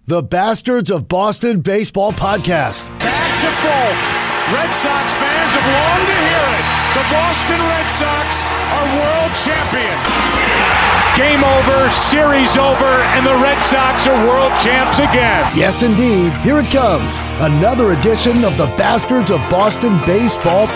The Bastards of Boston Baseball Podcast. Back to Folk. Red Sox fans have longed to hear it. The Boston Red Sox are world champion. Game over, series over, and the Red Sox are world champs again. Yes, indeed. Here it comes. Another edition of the Bastards of Boston Baseball.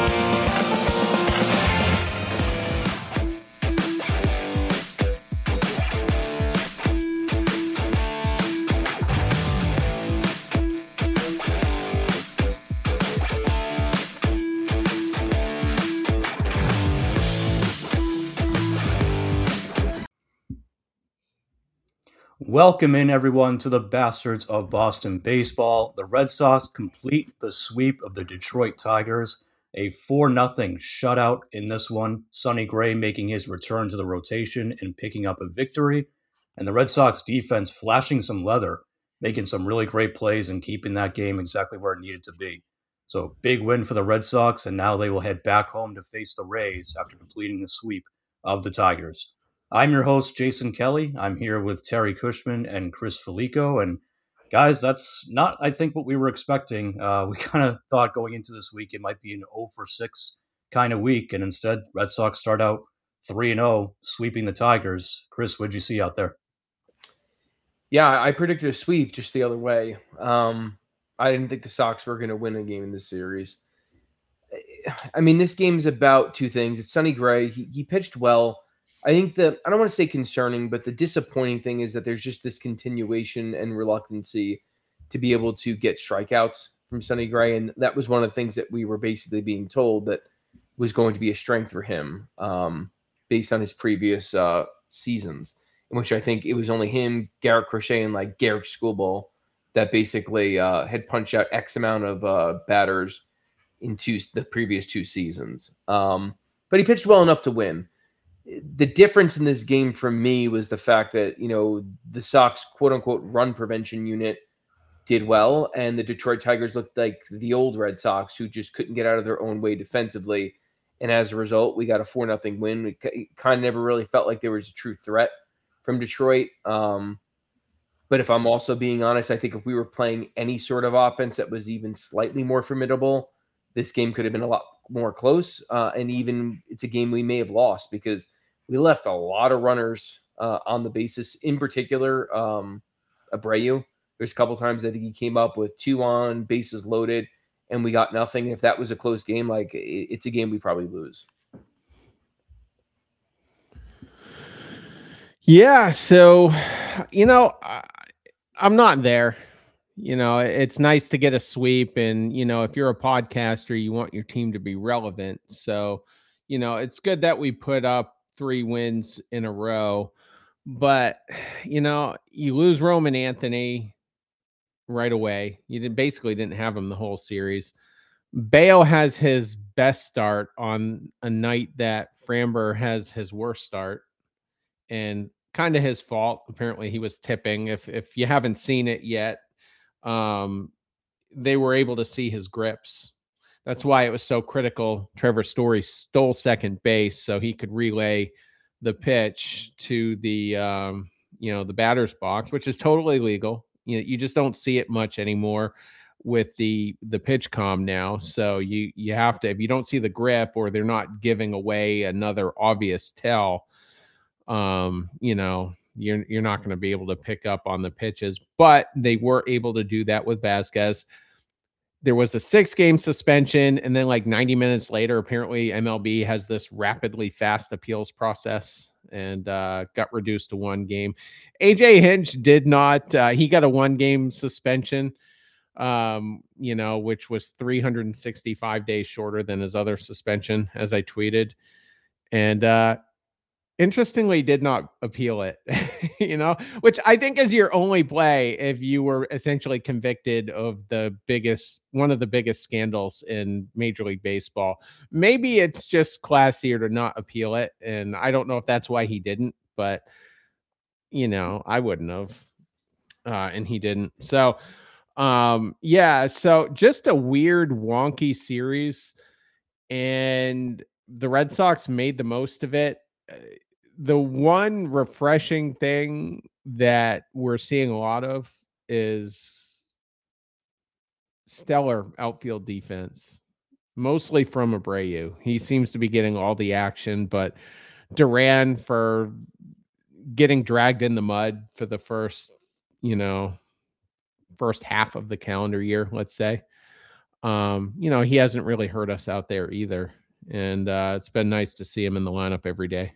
Welcome in, everyone, to the Bastards of Boston Baseball. The Red Sox complete the sweep of the Detroit Tigers. A 4-0 shutout in this one. Sonny Gray making his return to the rotation and picking up a victory. And the Red Sox defense flashing some leather, making some really great plays and keeping that game exactly where it needed to be. So big win for the Red Sox, and now they will head back home to face the Rays after completing the sweep of the Tigers. I'm your host, Jason Kelly. I'm here with Terry Cushman and Chris Felico. And guys, that's not, I think, what we were expecting. We kind of thought going into this week it might be an 0-for-6 kind of week. And instead, Red Sox start out 3-0, sweeping the Tigers. Chris, what'd you see out there? Yeah, I predicted a sweep just the other way. I didn't think the Sox were going to win a game in this series. I mean, this game is about two things. It's Sonny Gray. He pitched well. I think I don't want to say concerning, but the disappointing thing is that there's just this continuation and reluctancy to be able to get strikeouts from Sonny Gray. And that was one of the things that we were basically being told that was going to be a strength for him based on his previous seasons, in which I think it was only him, Garrett Crochet, and like Garrett Schoolball that basically had punched out X amount of batters into the previous two seasons. But he pitched well enough to win. The difference in this game for me was the fact that, you know, the Sox quote unquote run prevention unit did well. And the Detroit Tigers looked like the old Red Sox who just couldn't get out of their own way defensively. And as a result, we got a 4-0 win. We kind of never really felt like there was a true threat from Detroit. But if I'm also being honest, I think if we were playing any sort of offense that was even slightly more formidable, this game could have been a lot more close. And even it's a game we may have lost because we left a lot of runners on the bases, in particular, Abreu. There's a couple times I think he came up with 2 on, bases loaded, and we got nothing. If that was a close game, like it's a game we probably lose. Yeah, so, you know, I'm not there. You know, it's nice to get a sweep. And, you know, if you're a podcaster, you want your team to be relevant. So, you know, it's good that we put up 3 wins in a row. But, you know, you lose Roman Anthony right away. You basically didn't have him the whole series. Bayo has his best start on a night that Framber has his worst start. And kind of his fault. Apparently he was tipping. If you haven't seen it yet, they were able to see his grips. That's why it was so critical. Trevor Story stole second base so he could relay the pitch to the the batter's box, which is totally legal. You just don't see it much anymore with the pitch comm now. So you have to, if you don't see the grip or they're not giving away another obvious tell, you're not going to be able to pick up on the pitches. But they were able to do that with Vasquez. There was a 6-game suspension, and then like 90 minutes later, apparently MLB has this rapidly fast appeals process and got reduced to 1 game. AJ Hinch did not. He got a 1-game suspension, which was 365 days shorter than his other suspension, as I tweeted. And interestingly did not appeal it, which I think is your only play if you were essentially convicted of one of the biggest scandals in Major League Baseball. Maybe it's just classier to not appeal it. And I don't know if that's why he didn't, but I wouldn't have, and he didn't. So, so just a weird, wonky series, and the Red Sox made the most of it. The one refreshing thing that we're seeing a lot of is stellar outfield defense, mostly from Abreu. He seems to be getting all the action, but Duran for getting dragged in the mud for the first half of the calendar year, let's say. He hasn't really hurt us out there either. And it's been nice to see him in the lineup every day.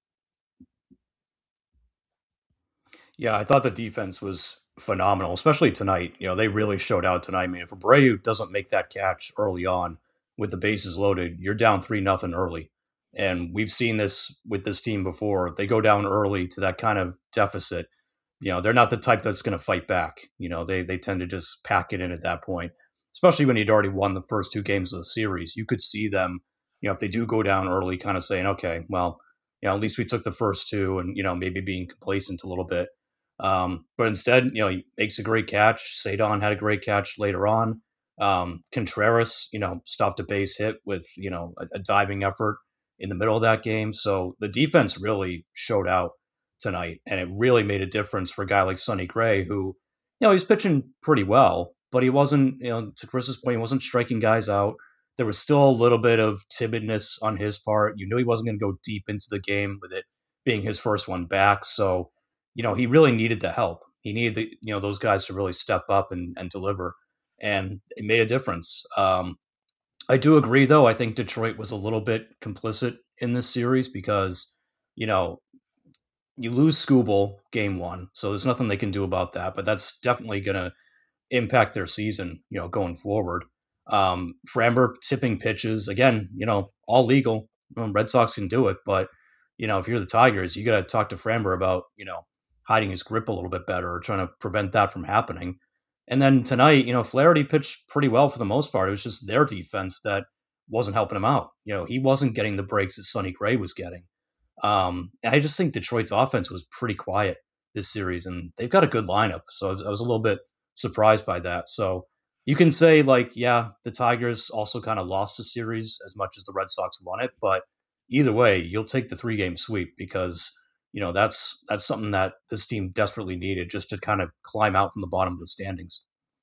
Yeah, I thought the defense was phenomenal, especially tonight. They really showed out tonight. I mean, if Abreu doesn't make that catch early on with the bases loaded, you're down 3-0 early. And we've seen this with this team before. If they go down early to that kind of deficit, they're not the type that's going to fight back. They tend to just pack it in at that point, especially when you'd already won the first 2 games of the series. You could see them, if they do go down early, kind of saying, okay, well, at least we took the first 2 and, maybe being complacent a little bit. But instead, he makes a great catch. Cedon had a great catch later on. Contreras, stopped a base hit with, a diving effort in the middle of that game. So the defense really showed out tonight, and it really made a difference for a guy like Sonny Gray, who, he's pitching pretty well, but he wasn't, to Chris's point, he wasn't striking guys out. There was still a little bit of timidness on his part. You knew he wasn't going to go deep into the game with it being his first one back. So, he really needed the help. He needed those guys to really step up and deliver, and it made a difference. I do agree, though. I think Detroit was a little bit complicit in this series because, you lose Skubal game 1, so there's nothing they can do about that. But that's definitely going to impact their season, going forward. Framber tipping pitches again, all legal. Red Sox can do it, but if you're the Tigers, you got to talk to Framber about hiding his grip a little bit better or trying to prevent that from happening. And then tonight, Flaherty pitched pretty well for the most part. It was just their defense that wasn't helping him out. He wasn't getting the breaks that Sonny Gray was getting. And I just think Detroit's offense was pretty quiet this series, and they've got a good lineup. So I was a little bit surprised by that. So you can say, the Tigers also kind of lost the series as much as the Red Sox won it. But either way, you'll take the 3-game sweep because that's something that this team desperately needed just to kind of climb out from the bottom of the standings.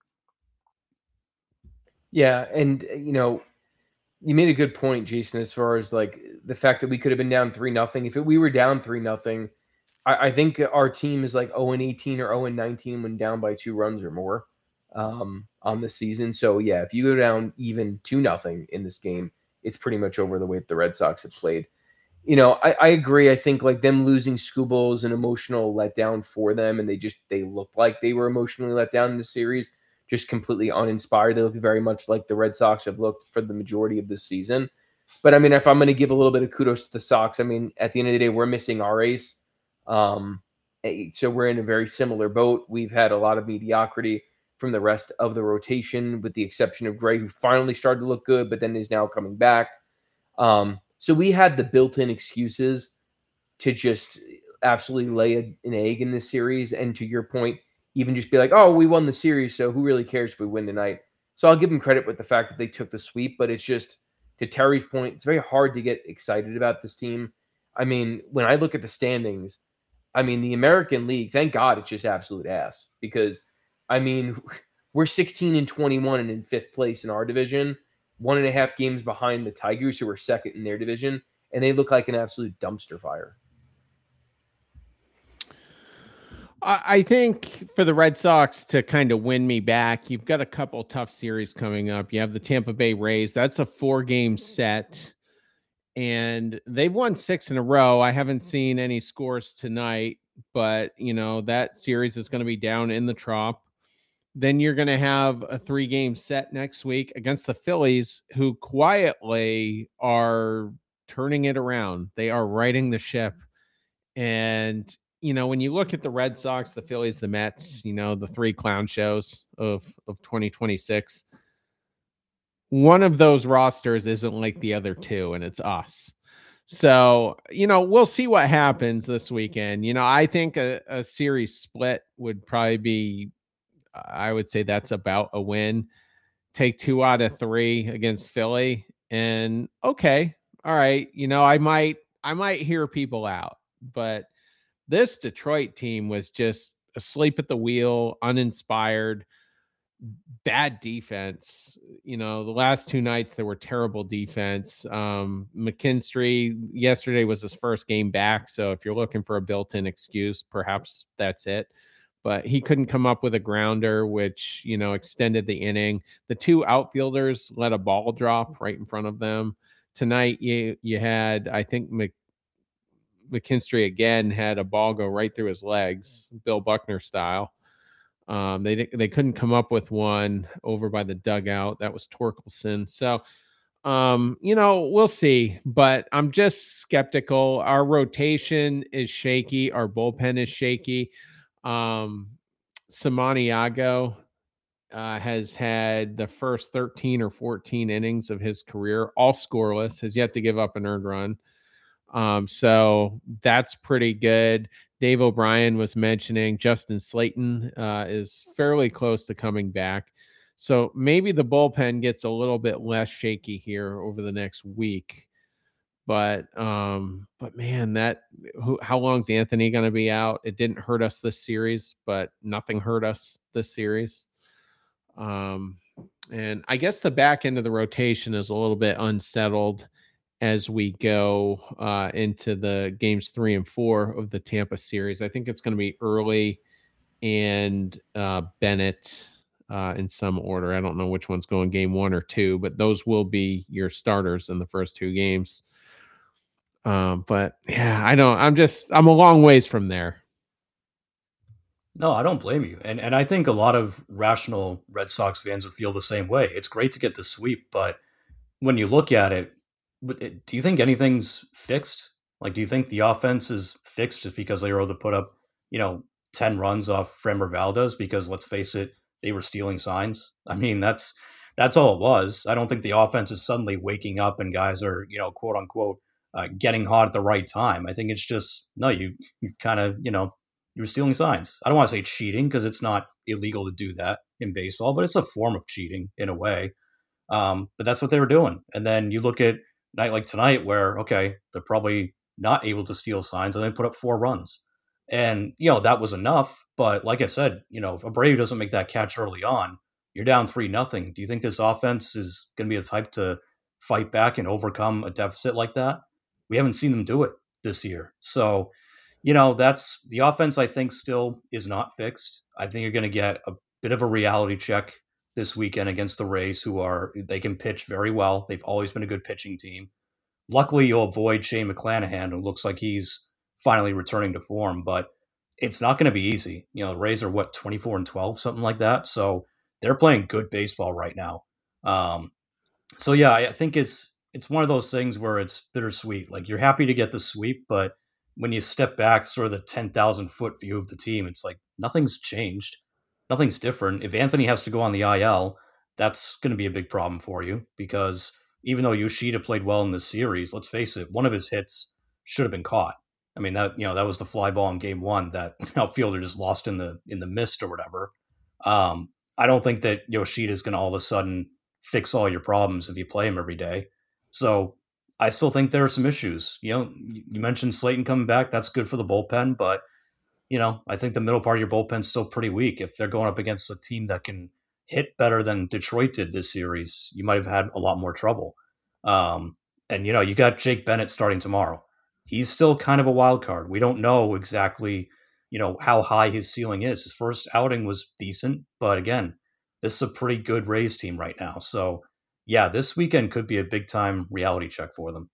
Yeah, and you made a good point, Jason, as far as the fact that we could have been down 3-0. If we were down 3-0, I think our team is 0-18 or 0-19 when down by 2 runs or more on the season. So yeah, if you go down even 2-0 in this game, it's pretty much over the way the Red Sox have played. I agree. I think them losing Skubal is an emotional letdown for them, and they looked like they were emotionally let down in the series, just completely uninspired. They looked very much like the Red Sox have looked for the majority of this season. But I mean, if I'm going to give a little bit of kudos to the Sox, I mean, at the end of the day, we're missing our ace. So we're in a very similar boat. We've had a lot of mediocrity from the rest of the rotation, with the exception of Gray, who finally started to look good, but then is now coming back. So we had the built-in excuses to just absolutely lay an egg in this series. And to your point, even just be like, oh, we won the series, so who really cares if we win tonight? So I'll give them credit with the fact that they took the sweep, but it's just, to Terry's point, it's very hard to get excited about this team. I mean, when I look at the standings, I mean, the American League, thank God it's just absolute ass, because, I mean, we're 16-21 and in 5th place in our division, 1.5 games behind the Tigers, who are 2nd in their division, and they look like an absolute dumpster fire. I think for the Red Sox to kind of win me back, you've got a couple tough series coming up. You have the Tampa Bay Rays. That's a 4-game set, and they've won 6 in a row. I haven't seen any scores tonight, but, that series is going to be down in the Trop. Then you're going to have a 3-game set next week against the Phillies, who quietly are turning it around. They are righting the ship. And, when you look at the Red Sox, the Phillies, the Mets, the 3 clown shows of 2026, one of those rosters isn't like the other 2, and it's us. So, we'll see what happens this weekend. I think a series split would probably be, I would say that's about a win. Take 2 out of 3 against Philly, and okay, all right. I might hear people out, but this Detroit team was just asleep at the wheel, uninspired, bad defense. The last 2 nights there were terrible defense. McKinstry yesterday was his first game back, so if you're looking for a built-in excuse, perhaps that's it. But he couldn't come up with a grounder, which extended the inning. The 2 outfielders let a ball drop right in front of them. Tonight you had, I think, McKinstry again had a ball go right through his legs, Bill Buckner style. They couldn't come up with one over by the dugout. That was Torkelson. So, we'll see, but I'm just skeptical. Our rotation is shaky. Our bullpen is shaky. Samaniago has had the first 13 or 14 innings of his career, all scoreless, has yet to give up an earned run. So that's pretty good. Dave O'Brien was mentioning Justin Slayton is fairly close to coming back. So maybe the bullpen gets a little bit less shaky here over the next week. But man, how long's Anthony going to be out? It didn't hurt us this series, but nothing hurt us this series. And I guess the back end of the rotation is a little bit unsettled as we go into the games 3 and 4 of the Tampa series. I think it's going to be Early and Bennett in some order. I don't know which one's going game 1 or 2, but those will be your starters in the first 2 games. But yeah, I'm a long ways from there. No, I don't blame you. And I think a lot of rational Red Sox fans would feel the same way. It's great to get the sweep, but when you look at it, do you think anything's fixed? Like, do you think the offense is fixed just because they were able to put up, 10 runs off Framber Valdez? Because let's face it, they were stealing signs. I mean, that's all it was. I don't think the offense is suddenly waking up and guys are, quote unquote, getting hot at the right time. I think it's just, no, you kind of, you were stealing signs. I don't want to say cheating because it's not illegal to do that in baseball, but it's a form of cheating in a way. But that's what they were doing. And then you look at night like tonight where, okay, they're probably not able to steal signs and they put up 4 runs. And, that was enough. But like I said, if Abreu doesn't make that catch early on, you're down 3-0. Do you think this offense is going to be the type to fight back and overcome a deficit like that? We haven't seen them do it this year. So, that's the offense, I think, still is not fixed. I think you're going to get a bit of a reality check this weekend against the Rays, they can pitch very well. They've always been a good pitching team. Luckily, you'll avoid Shane McClanahan, who looks like he's finally returning to form, but it's not going to be easy. The Rays are 24-12, something like that. So they're playing good baseball right now. So yeah, I think it's one of those things where it's bittersweet. Like, you're happy to get the sweep, but when you step back, sort of the 10,000 foot view of the team, it's like nothing's changed. Nothing's different. If Anthony has to go on the IL, that's going to be a big problem for you because even though Yoshida played well in this series, let's face it, one of his hits should have been caught. I mean, that was the fly ball in game 1 that outfielder just lost in the mist or whatever. I don't think that Yoshida is going to all of a sudden fix all your problems if you play him every day. So I still think there are some issues. You mentioned Slayton coming back. That's good for the bullpen, but I think the middle part of your bullpen's still pretty weak. If they're going up against a team that can hit better than Detroit did this series, you might have had a lot more trouble. And you got Jake Bennett starting tomorrow. He's still kind of a wild card. We don't know exactly, how high his ceiling is. His first outing was decent, but again, this is a pretty good Rays team right now. So yeah, this weekend could be a big time reality check for them.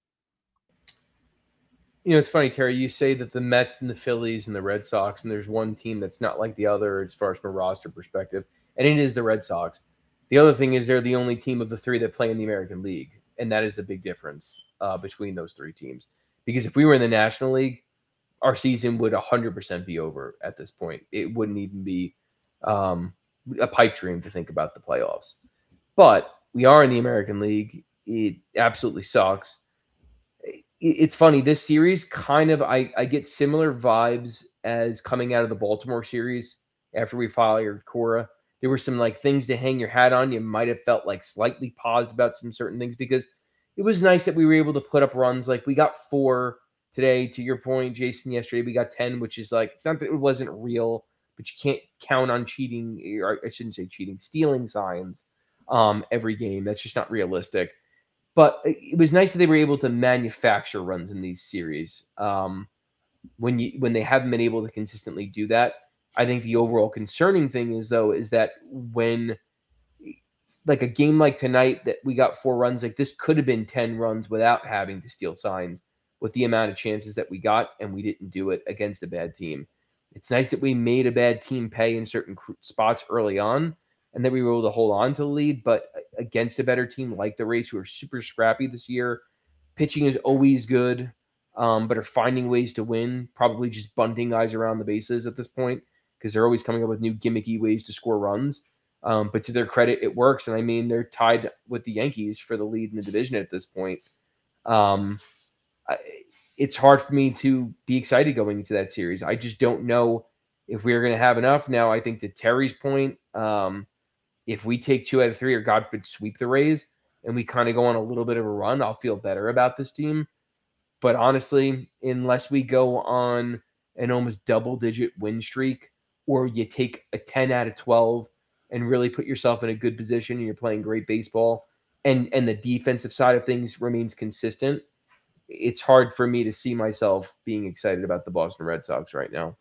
It's funny, Terry, you say that the Mets and the Phillies and the Red Sox, and there's one team that's not like the other as far as from a roster perspective, and it is the Red Sox. The other thing is they're the only team of the 3 that play in the American League, and that is a big difference between those 3 teams. Because if we were in the National League, our season would 100% be over at this point. It wouldn't even be a pipe dream to think about the playoffs. But we are in the American League. It absolutely sucks. It's funny, this series kind of, I get similar vibes as coming out of the Baltimore series after we fired Cora. There were some things to hang your hat on. You might have felt slightly paused about some certain things because it was nice that we were able to put up runs. Like, we got 4 today, to your point, Jason. Yesterday we got 10, which is it's not that it wasn't real, but you can't count on cheating, or I shouldn't say cheating, stealing signs every game. That's just not realistic. But it was nice that they were able to manufacture runs in these series. When they haven't been able to consistently do that, I think the overall concerning thing is that when like a game like tonight that we got 4 runs, like this could have been 10 runs without having to steal signs with the amount of chances that we got, and we didn't do it against a bad team. It's nice that we made a bad team pay in certain spots early on and that we were able to hold on to the lead, but against a better team like the Rays, who are super scrappy this year, pitching is always good, but are finding ways to win, probably just bunting guys around the bases at this point because they're always coming up with new gimmicky ways to score runs. But to their credit, it works. And I mean, they're tied with the Yankees for the lead in the division at this point. It's hard for me to be excited going into that series. I just don't know if we're going to have enough. Now, I think to Terry's point, if we take 2 out of 3 or God forbid sweep the Rays and we kind of go on a little bit of a run, I'll feel better about this team. But honestly, unless we go on an almost double-digit win streak or you take a 10 out of 12 and really put yourself in a good position and you're playing great baseball and the defensive side of things remains consistent, it's hard for me to see myself being excited about the Boston Red Sox right now.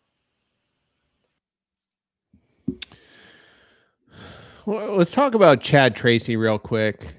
Well, let's talk about Chad Tracy real quick.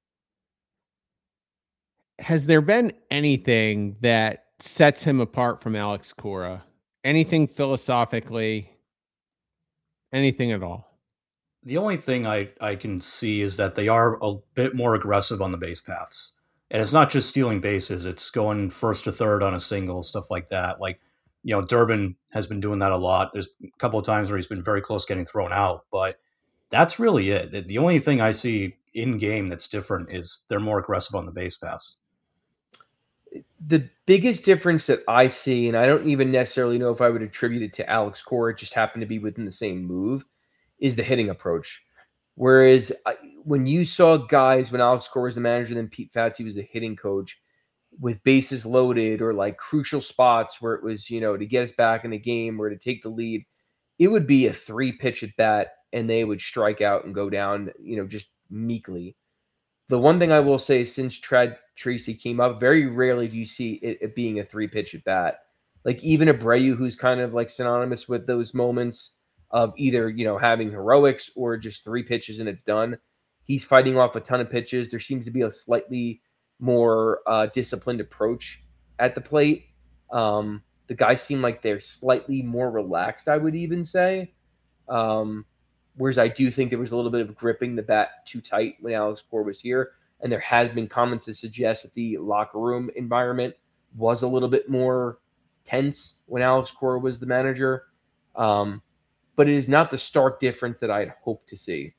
Has there been anything that sets him apart from Alex Cora? Anything philosophically? Anything at all? The only thing I can see is that they are a bit more aggressive on the base paths. And it's not just stealing bases, it's going first to third on a single, stuff like that. Like, Durbin has been doing that a lot. There's a couple of times where he's been very close getting thrown out, but that's really it. The only thing I see in game that's different is they're more aggressive on the base paths. The biggest difference that I see, and I don't even necessarily know if I would attribute it to Alex Cora, it just happened to be within the same move, is the hitting approach. Whereas when you saw guys, when Alex Cora was the manager, then Pete Fatsi was the hitting coach, with bases loaded or like crucial spots where it was, to get us back in the game or to take the lead, it would be a 3-pitch at bat and they would strike out and go down, just meekly. The one thing I will say, since Chad Tracy came up, very rarely do you see it being a 3-pitch at bat. Like even Abreu, who's kind of like synonymous with those moments of either, having heroics or just 3 pitches and it's done. He's fighting off a ton of pitches. There seems to be a slightly more disciplined approach at the plate. The guys seem like they're slightly more relaxed, I would even say. Whereas I do think there was a little bit of gripping the bat too tight when Alex Cora was here. And there has been comments that suggest that the locker room environment was a little bit more tense when Alex Cora was the manager. But it is not the stark difference that I had hoped to see.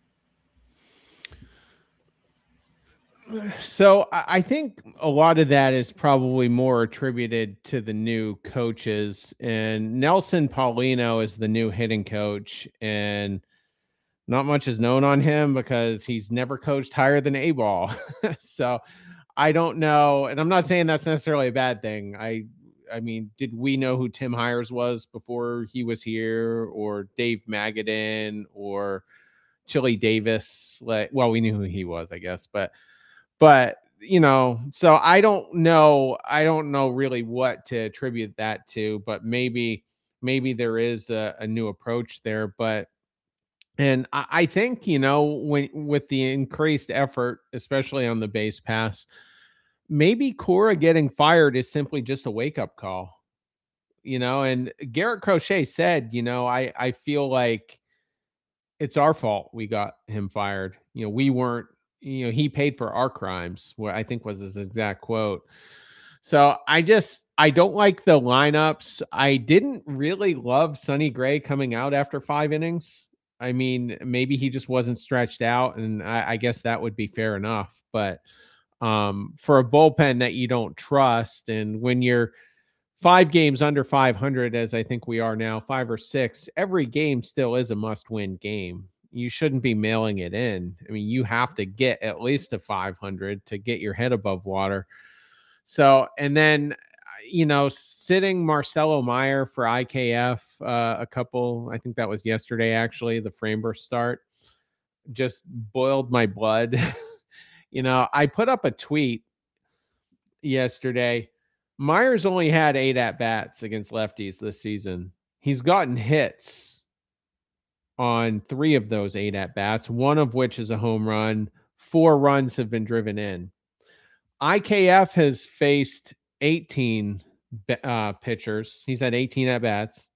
So I think a lot of that is probably more attributed to the new coaches, and Nelson Paulino is the new hitting coach, and not much is known on him because he's never coached higher than A ball. So I don't know. And I'm not saying that's necessarily a bad thing. I mean, did we know who Tim Hires was before he was here, or Dave Magadan, or Chili Davis? Well, we knew who he was, I guess, but so I don't know really what to attribute that to, but maybe there is a new approach there. And I think, when with the increased effort, especially on the base pass, maybe Cora getting fired is simply just a wake-up call, and Garrett Crochet said, I feel like it's our fault we got him fired. We weren't, he paid for our crimes, what I think was his exact quote. So I don't like the lineups. I didn't really love Sonny Gray coming out after 5 innings. I mean, maybe he just wasn't stretched out, and I guess that would be fair enough. But for a bullpen that you don't trust, and when you're 5 games under 500, as I think we are now, 5 or 6, every game still is a must-win game. You shouldn't be mailing it in. I mean, you have to get at least to 500 to get your head above water. So, and then, sitting Marcelo Meyer for IKF, a couple. I think that was yesterday, actually, the Framber start. Just boiled my blood. I put up a tweet yesterday. Myers only had 8 at-bats against lefties this season. He's gotten hits on 3 of those 8 at-bats, one of which is a home run. 4 runs have been driven in. IKF has faced 18 pitchers. He's had 18 at-bats.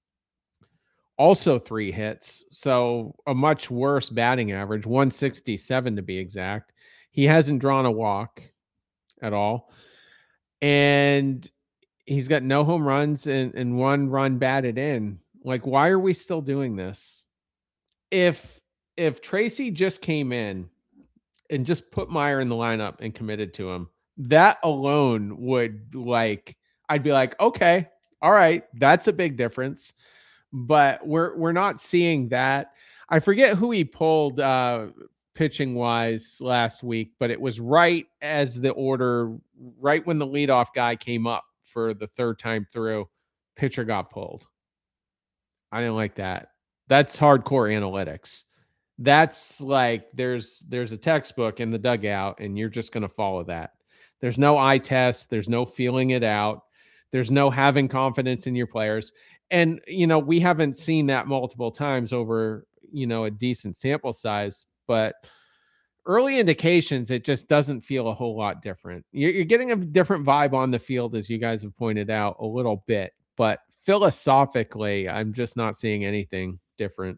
Also 3 hits, so a much worse batting average, 167 to be exact. He hasn't drawn a walk at all. And he's got no home runs and 1 run batted in. Like, why are we still doing this? If Tracy just came in and just put Meyer in the lineup and committed to him, that alone would, I'd be like, okay, all right, that's a big difference. But we're not seeing that. I forget who he pulled pitching wise last week, but it was right as the order, right when the leadoff guy came up for the 3rd time through, pitcher got pulled. I didn't like that. That's hardcore analytics. That's like there's a textbook in the dugout and you're just going to follow that. There's no eye test. There's no feeling it out. There's no having confidence in your players. And, we haven't seen that multiple times over, a decent sample size, but early indications, it just doesn't feel a whole lot different. You're getting a different vibe on the field, as you guys have pointed out a little bit, but philosophically, I'm just not seeing anything different.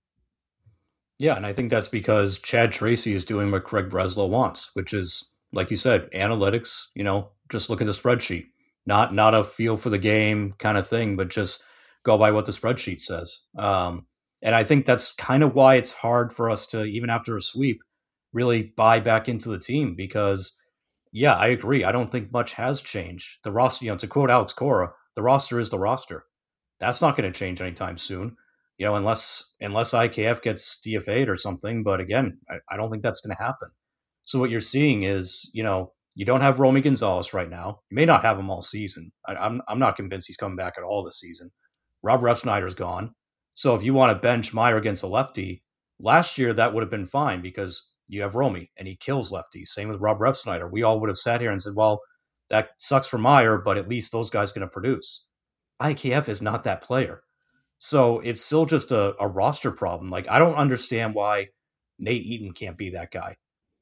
Yeah, and I think that's because Chad Tracy is doing what Craig Breslow wants, which is, like you said, analytics, just look at the spreadsheet. Not a feel for the game kind of thing, but just go by what the spreadsheet says. And I think that's kind of why it's hard for us to, even after a sweep, really buy back into the team because, yeah, I agree. I don't think much has changed. The roster, to quote Alex Cora, the roster is the roster. That's not going to change anytime soon, unless IKF gets DFA'd or something. But again, I don't think that's going to happen. So what you're seeing is, you don't have Romy Gonzalez right now. You may not have him all season. I'm not convinced he's coming back at all this season. Rob Refsnyder's gone. So if you want to bench Meyer against a lefty, last year that would have been fine because you have Romy and he kills lefties. Same with Rob Refsnyder. We all would have sat here and said, well, that sucks for Meyer, but at least those guys are going to produce. IKF is not that player. So it's still just a roster problem. Like, I don't understand why Nate Eaton can't be that guy.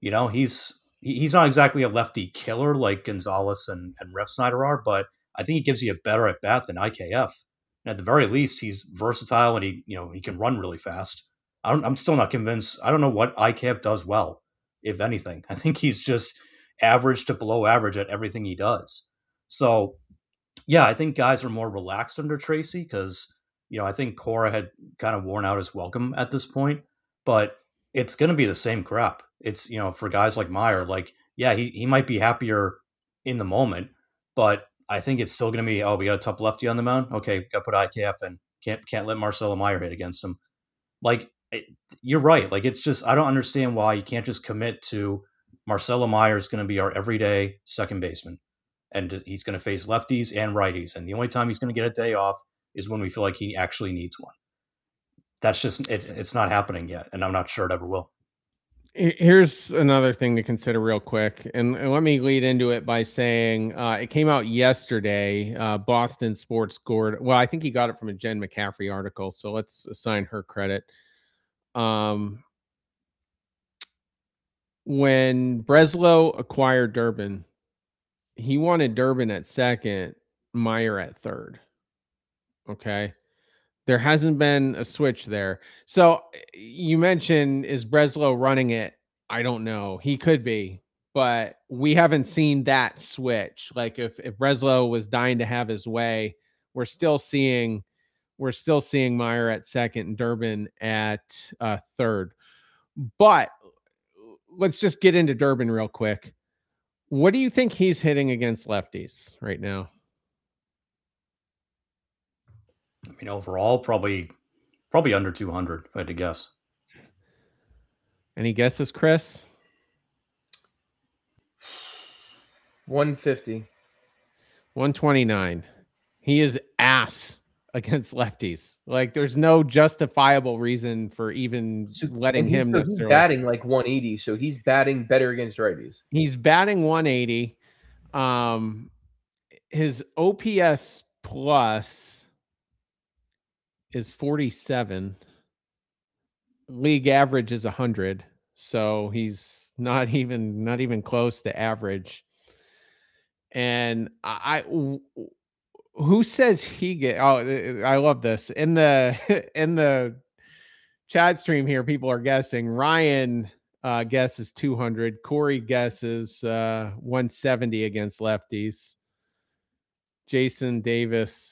He's not exactly a lefty killer like Gonzalez and Refsnyder are, but I think he gives you a better at bat than IKF. And at the very least, he's versatile and he can run really fast. I'm still not convinced. I don't know what IKF does well, if anything. I think he's just average to below average at everything he does. So, yeah, I think guys are more relaxed under Tracy because, I think Cora had kind of worn out his welcome at this point. But it's going to be the same crap. It's, for guys like Meyer, yeah, he might be happier in the moment, but I think it's still going to be, we got a tough lefty on the mound. Okay, got to put IKF in. Can't let Marcelo Meyer hit against him. You're right. It's just, I don't understand why you can't just commit to Marcelo Meyer is going to be our everyday second baseman. And he's going to face lefties and righties. And the only time he's going to get a day off is when we feel like he actually needs one. That's just, it's not happening yet. And I'm not sure it ever will. Here's another thing to consider real quick. And let me lead into it by saying it came out yesterday. Boston Sports scored. Well, I think he got it from a Jen McCaffrey article. So let's assign her credit. When Breslow acquired Durbin, he wanted Durbin at second, Meyer at third. Okay. There hasn't been a switch there. So you mentioned, is Breslow running it? I don't know. He could be, but we haven't seen that switch. Like if Breslow was dying to have his way, we're still seeing Meyer at second and Durbin at third. But let's just get into Durbin real quick. What do you think he's hitting against lefties right now? I mean, overall, probably under 200, if I had to guess. Any guesses, Chris? 150. 129. He is ass against lefties. Like there's no justifiable reason for even letting him necessarily. He's batting like 180, so he's batting better against righties. He's batting 180. His OPS plus is 47. League average is 100, so he's not even close to average. And who says he get? Oh, I love this in the chat stream here. People are guessing. Ryan guesses 200. Corey guesses 170 against lefties. Jason Davis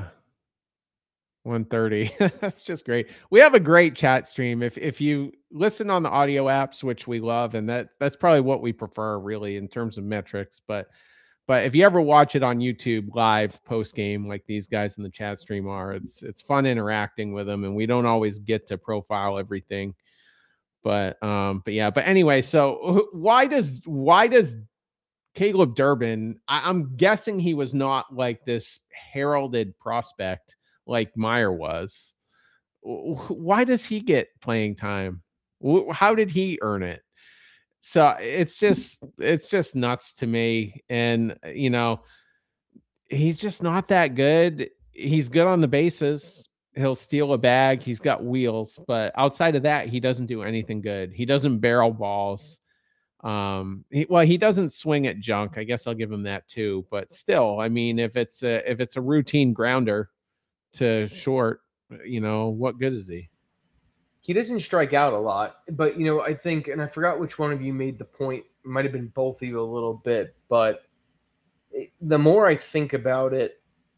130. That's just great. We have a great chat stream. If you listen on the audio apps, which we love, and that's probably what we prefer really in terms of metrics, but if you ever watch it on YouTube live post game, like these guys in the chat stream are, it's fun interacting with them, and we don't always get to profile everything. But yeah. But anyway, so why does Caleb Durbin? I'm guessing he was not like this heralded prospect like Meyer was. Why does he get playing time? How did he earn it? So it's just nuts to me. And, he's just not that good. He's good on the bases. He'll steal a bag. He's got wheels, but outside of that, he doesn't do anything good. He doesn't barrel balls. He doesn't swing at junk. I guess I'll give him that too. But still, I mean, if it's a routine grounder to short, what good is he? He doesn't strike out a lot, but I think, and I forgot which one of you made the point. It might have been both of you a little bit, but the more I think about it,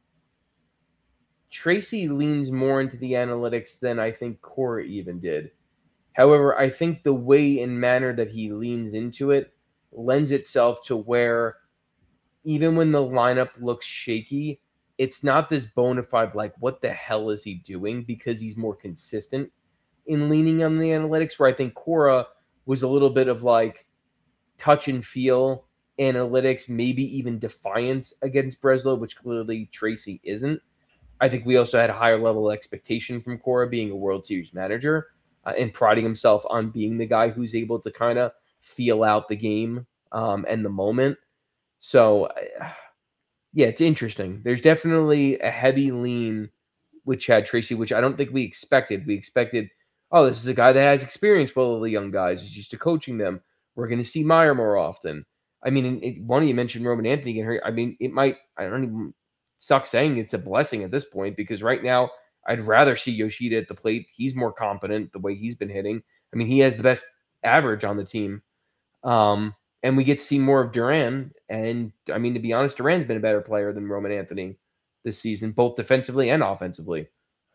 Tracy leans more into the analytics than I think Cora even did. However, I think the way and manner that he leans into it lends itself to where even when the lineup looks shaky, it's not this bona fide, like, what the hell is he doing? Because he's more consistent in leaning on the analytics, where I think Cora was a little bit of like touch and feel analytics, maybe even defiance against Breslow, which clearly Tracy isn't. I think we also had a higher level of expectation from Cora being a World Series manager and priding himself on being the guy who's able to kind of feel out the game and the moment. So, yeah, it's interesting. There's definitely a heavy lean with Chad Tracy, which I don't think we expected. We expected, oh, this is a guy that has experience with all the young guys. He's used to coaching them. We're going to see Meyer more often. I mean, one of you mentioned Roman Anthony getting hurt. I mean, it might, I don't even suck saying it's a blessing at this point, because right now I'd rather see Yoshida at the plate. He's more competent the way he's been hitting. I mean, he has the best average on the team. And we get to see more of Duran. And I mean, to be honest, Duran's been a better player than Roman Anthony this season, both defensively and offensively.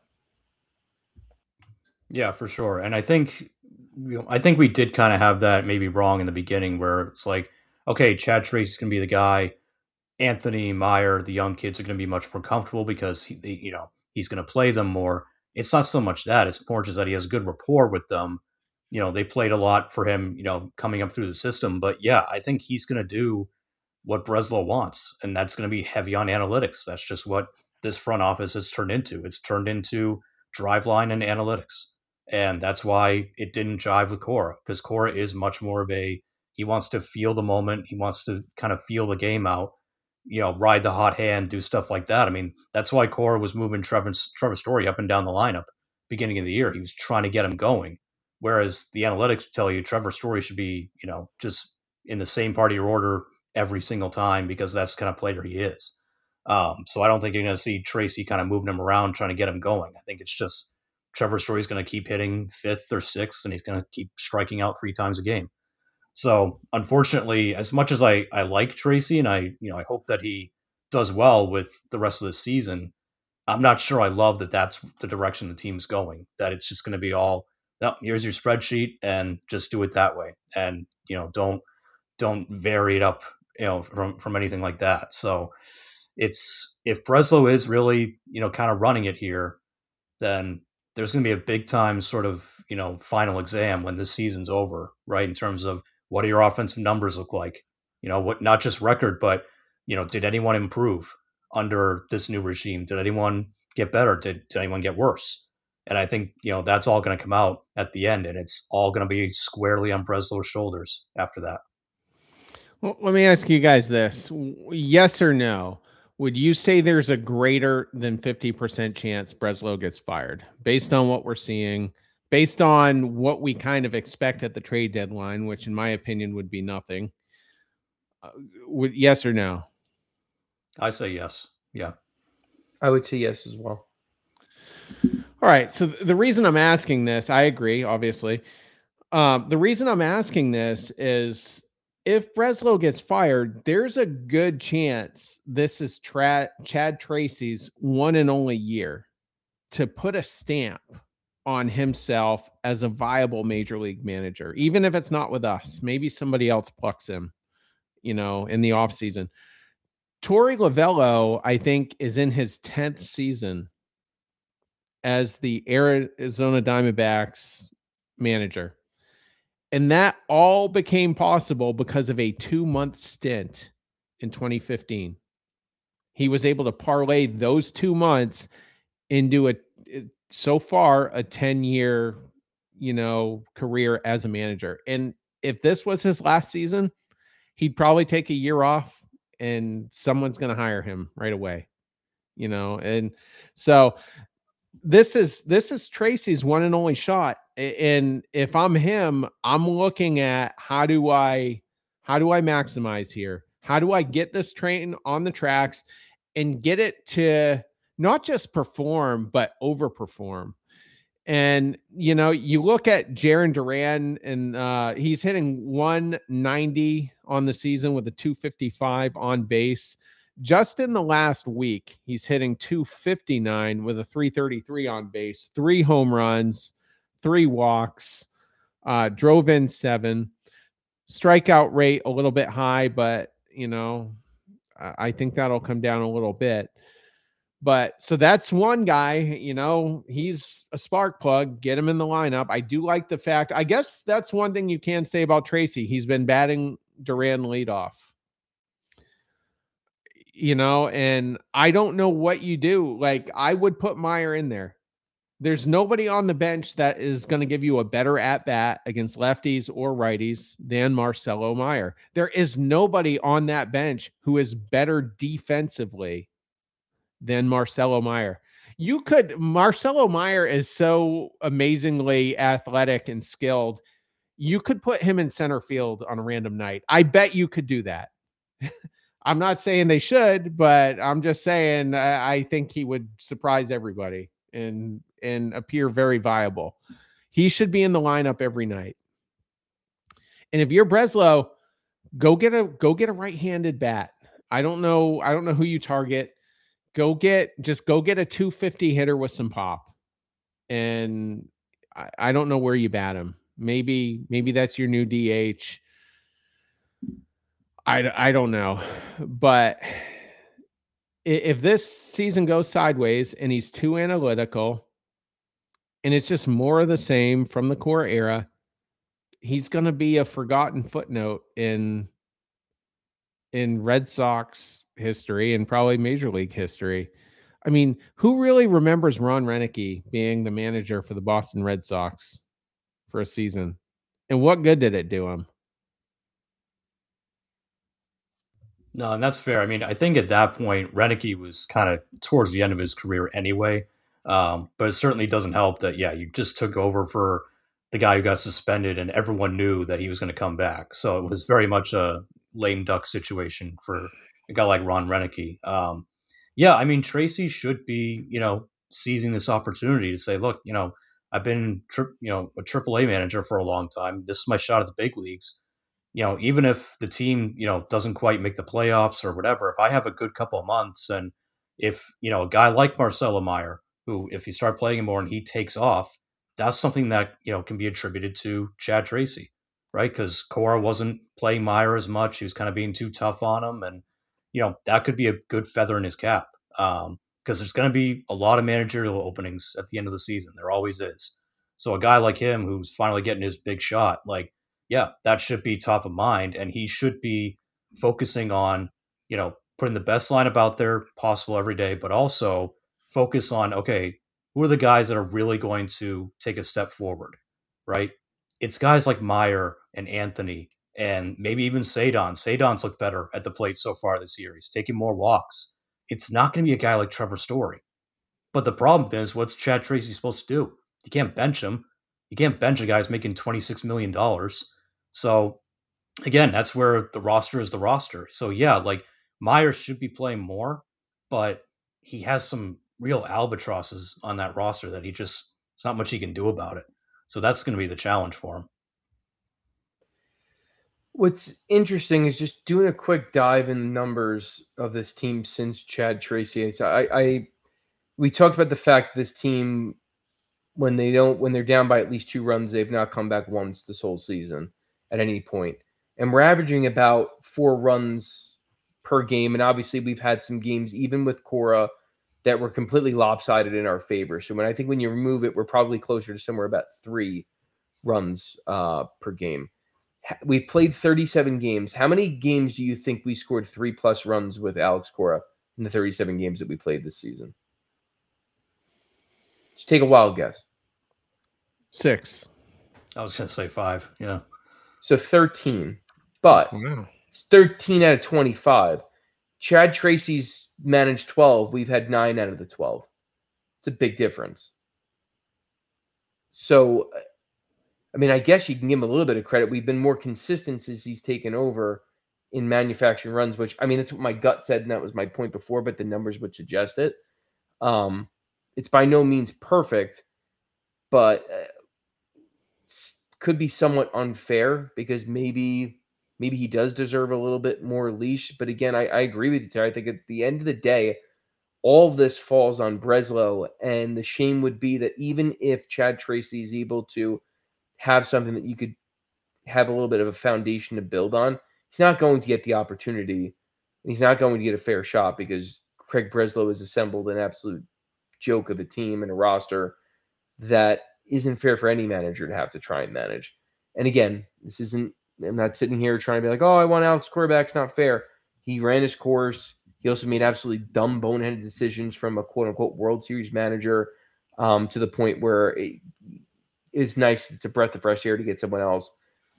Yeah, for sure. And I think we did kind of have that maybe wrong in the beginning, where it's like, okay, Chad Tracy's going to be the guy. Anthony Meyer, the young kids, are going to be much more comfortable because he's going to play them more. It's not so much that; it's more just that he has good rapport with them. They played a lot for him, coming up through the system. But yeah, I think he's going to do what Breslow wants, and that's going to be heavy on analytics. That's just what this front office has turned into. It's turned into driveline and analytics. And that's why it didn't jive with Cora, because Cora is much more of he wants to feel the moment. He wants to kind of feel the game out, ride the hot hand, do stuff like that. I mean, that's why Cora was moving Trevor Story up and down the lineup beginning of the year. He was trying to get him going. Whereas the analytics tell you Trevor Story should be, just in the same part of your order every single time, because that's the kind of player he is. So I don't think you're going to see Tracy kind of moving him around, trying to get him going. I think it's just Trevor Story's going to keep hitting 5th or 6th, and he's going to keep striking out 3 times a game. So unfortunately, as much as I like Tracy, and I hope that he does well with the rest of the season, I'm not sure I love that that's the direction the team's going, that it's just going to be all, no, here's your spreadsheet and just do it that way. And, don't vary it up, from anything like that. So it's, if Breslow is really, kind of running it here, then there's going to be a big time sort of, final exam when this season's over, right? In terms of what do your offensive numbers look like? What, not just record, but, did anyone improve under this new regime? Did anyone get better? Did anyone get worse? And I think, that's all going to come out at the end, and it's all going to be squarely on Breslow's shoulders after that. Well, let me ask you guys this. Yes or no? Would you say there's a greater than 50% chance Breslow gets fired based on what we're seeing, based on what we kind of expect at the trade deadline, which in my opinion would be nothing? Yes or no? I say yes. Yeah. I would say yes as well. All right. So the reason I'm asking this, I agree, obviously. The reason I'm asking this is if Breslow gets fired, there's a good chance this is Chad Tracy's one and only year to put a stamp on himself as a viable major league manager, even if it's not with us. Maybe somebody else plucks him, in the offseason. Torey Lovullo, I think, is in his 10th season as the Arizona Diamondbacks manager. And that all became possible because of a 2-month stint in 2015. He was able to parlay those 2 months into so far a 10-year, career as a manager. And if this was his last season, he'd probably take a year off and someone's going to hire him right away, And so this is Tracy's one and only shot. And if I'm him, I'm looking at how do I maximize here? How do I get this train on the tracks and get it to not just perform, but overperform? And, you look at Jarren Duran and he's hitting 190 on the season with a 255 on base. Just in the last week, he's hitting 259 with a 333 on base, 3 home runs, 3 walks, drove in 7. Strikeout rate a little bit high, but, I think that'll come down a little bit. But so that's one guy, he's a spark plug. Get him in the lineup. I do like the fact, I guess that's one thing you can say about Tracy. He's been batting Duran leadoff. And I don't know what you do. Like, I would put Meyer in there. There's nobody on the bench that is going to give you a better at-bat against lefties or righties than Marcelo Meyer. There is nobody on that bench who is better defensively than Marcelo Meyer. Marcelo Meyer is so amazingly athletic and skilled. You could put him in center field on a random night. I bet you could do that. I'm not saying they should, but I'm just saying I think he would surprise everybody and appear very viable. He should be in the lineup every night. And if you're Breslow, go get a right-handed bat. I don't know who you target. Go get a 250 hitter with some pop. And I don't know where you bat him. Maybe that's your new DH. I don't know. But if this season goes sideways and he's too analytical and it's just more of the same from the core era, he's going to be a forgotten footnote in Red Sox history and probably Major League history. I mean, who really remembers Ron Roenicke being the manager for the Boston Red Sox for a season? And what good did it do him? No, and that's fair. I mean, I think at that point, Roenicke was kind of towards the end of his career anyway. But it certainly doesn't help that, you just took over for the guy who got suspended and everyone knew that he was going to come back. So it was very much a lame duck situation for a guy like Ron Roenicke. I mean, Tracy should be, seizing this opportunity to say, look, I've been, a AAA manager for a long time. This is my shot at the big leagues. Even if the team, doesn't quite make the playoffs or whatever, if I have a good couple of months and if, a guy like Marcelo Meyer, who, if you start playing him more and he takes off, that's something that, can be attributed to Chad Tracy, right? Because Cora wasn't playing Meyer as much. He was kind of being too tough on him. And, that could be a good feather in his cap. Because there's going to be a lot of managerial openings at the end of the season. There always is. So a guy like him who's finally getting his big shot, that should be top of mind. And he should be focusing on, putting the best lineup out there possible every day, but also focus on, okay, who are the guys that are really going to take a step forward, right? It's guys like Meyer and Anthony and maybe even Sadon. Sadon's looked better at the plate so far this year. He's taking more walks. It's not going to be a guy like Trevor Story. But the problem is, what's Chad Tracy supposed to do? You can't bench him. You can't bench a guy who's making $26 million. So, again, that's where the roster is the roster. So, yeah, like Myers should be playing more, but he has some real albatrosses on that roster that it's not much he can do about it. So that's going to be the challenge for him. What's interesting is just doing a quick dive in the numbers of this team since Chad Tracy. We talked about the fact that this team, when they're down by at least 2 runs, they've not come back once this whole season at any point. And we're averaging about 4 runs per game. And obviously we've had some games, even with Cora, that were completely lopsided in our favor. So when you remove it, we're probably closer to somewhere about 3 runs per game. We've played 37 games. How many games do you think we scored 3+ runs with Alex Cora in the 37 games that we played this season? Just take a wild guess. 6. I was going to say 5. Yeah. So 13. But it's 13 out of 25. Chad Tracy's managed 12. We've had 9 out of the 12. It's a big difference. So, I mean, I guess you can give him a little bit of credit. We've been more consistent since he's taken over in manufacturing runs, which, I mean, that's what my gut said, and that was my point before, but the numbers would suggest it. It's by no means perfect, but could be somewhat unfair because maybe he does deserve a little bit more leash. But again, I agree with you, Terry. I think at the end of the day, all of this falls on Breslow, and the shame would be that even if Chad Tracy is able to have something that you could have a little bit of a foundation to build on, he's not going to get the opportunity, and he's not going to get a fair shot because Craig Breslow has assembled an absolute joke of a team and a roster that isn't fair for any manager to have to try and manage. And again, I'm not sitting here trying to be like, oh, I want Alex Cora back. It's not fair. He ran his course. He also made absolutely dumb, boneheaded decisions from a quote-unquote World Series manager to the point where it's nice. It's a breath of fresh air to get someone else.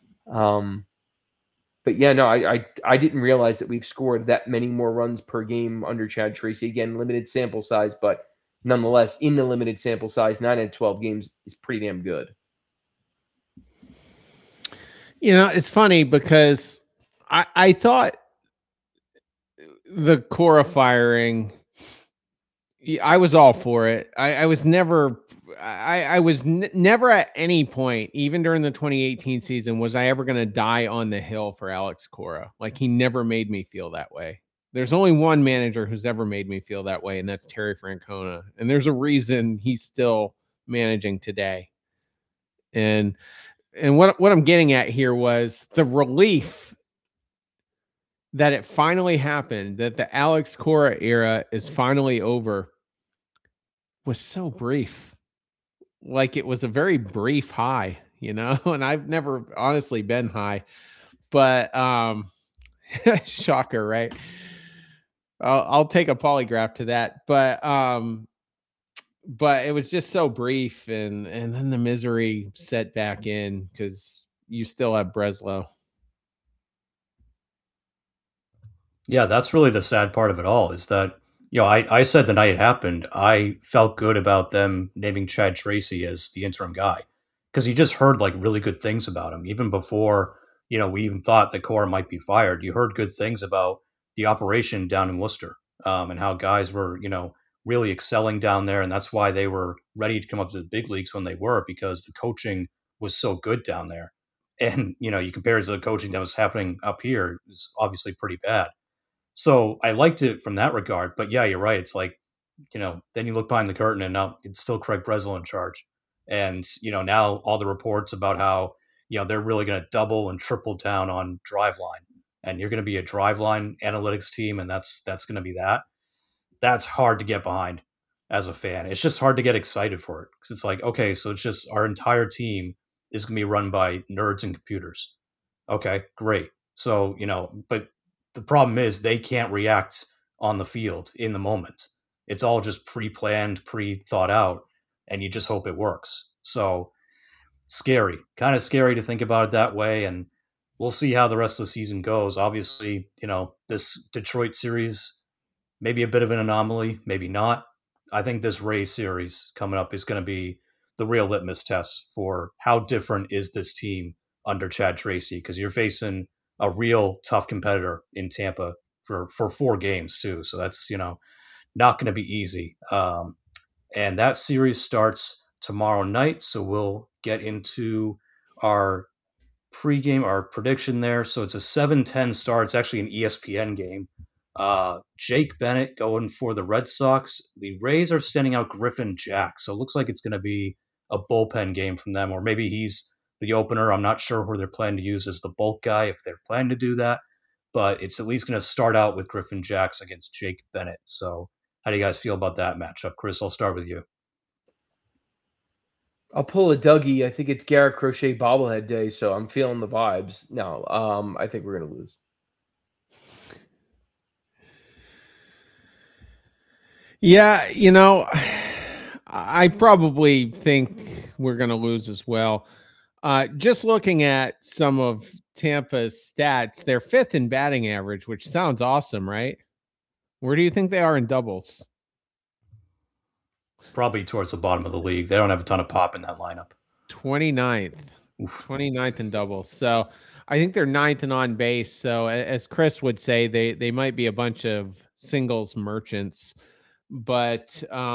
But yeah, no, I didn't realize that we've scored that many more runs per game under Chad Tracy. Again, limited sample size, but nonetheless, in the limited sample size, 9 out of 12 games is pretty damn good. You know, it's funny because I thought the Cora firing, I was all for it. I was never at any point, even during the 2018 season, was I ever going to die on the hill for Alex Cora. Like, he never made me feel that way. There's only one manager who's ever made me feel that way, and that's Terry Francona. And there's a reason he's still managing today. And what I'm getting at here was the relief that it finally happened, that the Alex Cora era is finally over, was so brief. Like, it was a very brief high, you know, and I've never honestly been high, but shocker, right? I'll take a polygraph to that, but it was just so brief, and then the misery set back in because you still have Breslow. Yeah, that's really the sad part of it all is that, you know, I said the night it happened, I felt good about them naming Chad Tracy as the interim guy because you just heard like really good things about him. Even before, you know, we even thought that Cora might be fired, you heard good things about the operation down in Worcester and how guys were, you know, really excelling down there. And that's why they were ready to come up to the big leagues when they were, because the coaching was so good down there. And, you know, you compare it to the coaching that was happening up here, it was obviously pretty bad. So I liked it from that regard. But yeah, you're right. It's like, you know, then you look behind the curtain and now it's still Craig Breslow in charge. And, you know, now all the reports about how, you know, they're really going to double and triple down on Driveline. And you're going to be a Driveline analytics team, and that's going to be that. That's hard to get behind as a fan. It's just hard to get excited for it because it's like, okay, so it's just our entire team is going to be run by nerds and computers. Okay, great. So, you know, but the problem is they can't react on the field in the moment. It's all just pre-planned, pre-thought out, and you just hope it works. So scary, kind of scary to think about it that way. And we'll see how the rest of the season goes. Obviously, this Detroit series, maybe a bit of an anomaly, maybe not. I think this Rays series coming up is going to be the real litmus test for how different is this team under Chad Tracy, because you're facing a real tough competitor in Tampa for 4 games too. So that's, not going to be easy. And that series starts tomorrow night. So we'll get into our pregame, our prediction there. So it's a 7:10 start. It's actually an ESPN game. Jake Bennett going for the Red Sox. The Rays are sending out Griffin Jack. So it looks like it's going to be a bullpen game from them, or maybe he's the opener. I'm not sure who they're planning to use as the bulk guy, if they're planning to do that, but it's at least going to start out with Griffin Jacks against Jake Bennett. So how do you guys feel about that matchup? Chris, I'll start with you. I'll pull a Dougie. I think it's Garrett Crochet bobblehead day, so I'm feeling the vibes. No, I think we're going to lose. Yeah, I probably think we're going to lose as well. Just looking at some of Tampa's stats, they're 5th in batting average, which sounds awesome, right? Where do you think they are in doubles? Probably towards the bottom of the league. They don't have a ton of pop in that lineup. 29th. Oof. 29th in doubles. So I think they're 9th and on base. So as Chris would say, they might be a bunch of singles merchants, but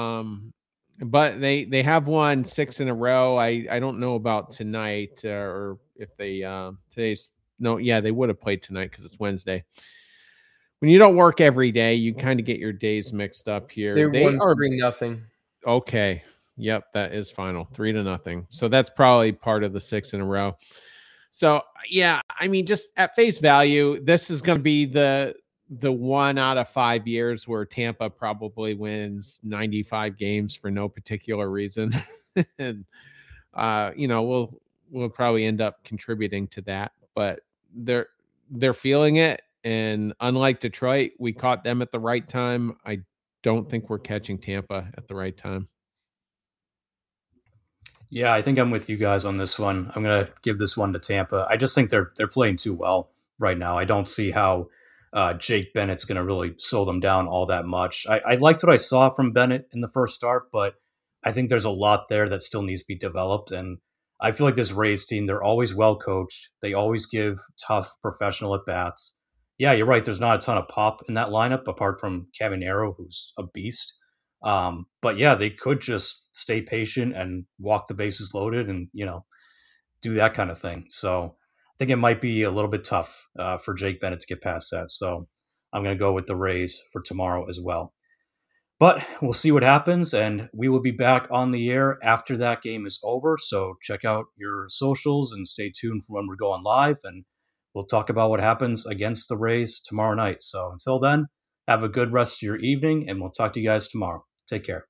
they have won 6 in a row. I don't know about tonight, or if they they would have played tonight because it's Wednesday. When you don't work every day, you kind of get your days mixed up here. They are 3-0. Okay. Yep, that is final. 3-0. So that's probably part of the 6 in a row. So yeah, I mean, just at face value, this is going to be the 1 out of 5 years where Tampa probably wins 95 games for no particular reason. And we'll probably end up contributing to that, but they're feeling it. And unlike Detroit, we caught them at the right time. I don't think we're catching Tampa at the right time. Yeah, I think I'm with you guys on this one. I'm going to give this one to Tampa. I just think they're playing too well right now. I don't see how Jake Bennett's going to really slow them down all that much. I liked what I saw from Bennett in the first start, but I think there's a lot there that still needs to be developed. And I feel like this Rays team, they're always well coached. They always give tough professional at-bats. Yeah, you're right. There's not a ton of pop in that lineup apart from Caminero, who's a beast. But yeah, they could just stay patient and walk the bases loaded and, do that kind of thing. So I think it might be a little bit tough for Jake Bennett to get past that. So I'm going to go with the Rays for tomorrow as well. But we'll see what happens, and we will be back on the air after that game is over. So check out your socials and stay tuned for when we're going live, and we'll talk about what happens against the Rays tomorrow night. So until then, have a good rest of your evening, and we'll talk to you guys tomorrow. Take care.